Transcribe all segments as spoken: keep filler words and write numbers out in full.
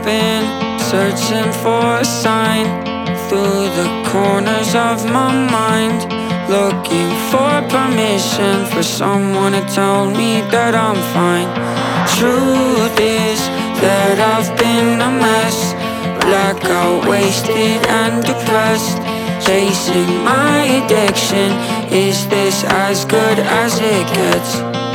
been searching for a sign through the corners of my mind, looking for permission for someone to tell me that I'm fine. Truth is that I've been a mess, blackout, wasted and depressed, chasing my addiction. Is this as good as it gets?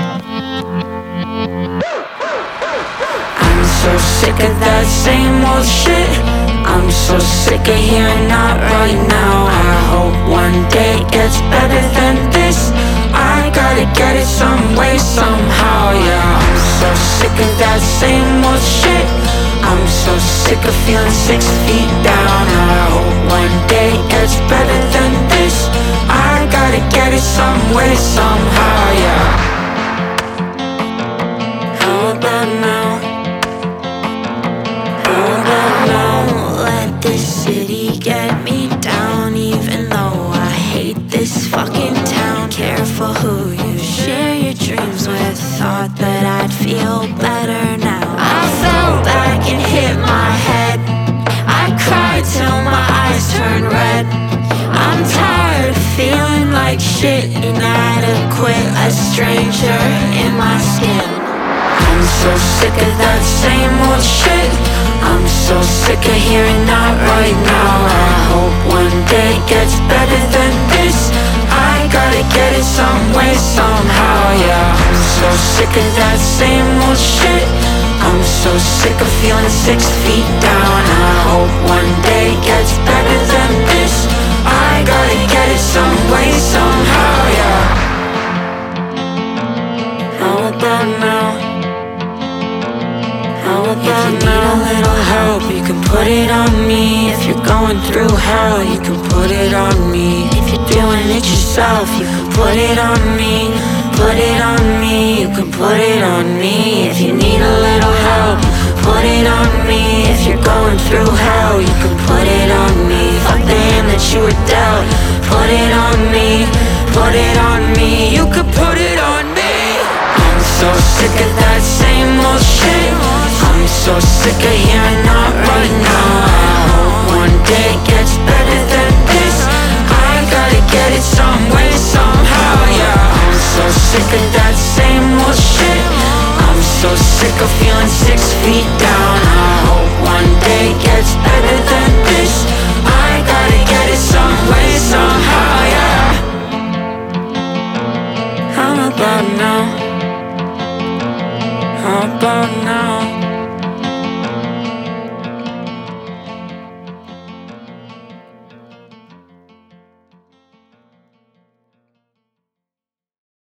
I'm so sick of that same old shit. I'm so sick of hearing not right now. I hope one day it gets better than this. I gotta get it some way, somehow, yeah. I'm so sick of that same old shit. I'm so sick of feeling six feet down. I hope one day it gets better than this. I gotta get it some way, somehow, yeah. How about now? How about now? Don't let this city get me down, even though I hate this fucking town. Careful who you share your dreams with. Thought that I'd feel better now. I fell back and hit my head. I cried till my eyes turned red. I'm tired of feeling like shit, inadequate, a stranger in my skin. I'm so sick of that same old shit. I'm so sick of hearing not right now. I hope one day it gets better than this. I gotta get it some way, somehow, yeah. I'm so sick of that same old shit. I'm so sick of feeling six feet down. I hope one day it gets better than this. I gotta get it some way, somehow, yeah. How about now? How about if you need a little help, you can put it on me. If you're going through hell, you can put it on me. If you're doing it yourself, you can put it on me. Put it on me, you can put it on me. If you need a little help, put it on me. If you're going through hell, you can put it on me. Fuck the hand that you were dealt, put it on me. Put it on me, you can put it on me. I'm so sick of that same old shit. I'm so sick of hearing not right now. I hope one day it gets better than this. I gotta get it some way, somehow, yeah. I'm so sick of that same old shit. I'm so sick of feeling six feet down. I hope one day it gets better than this. I gotta get it some way, somehow, yeah. How about now? How about now?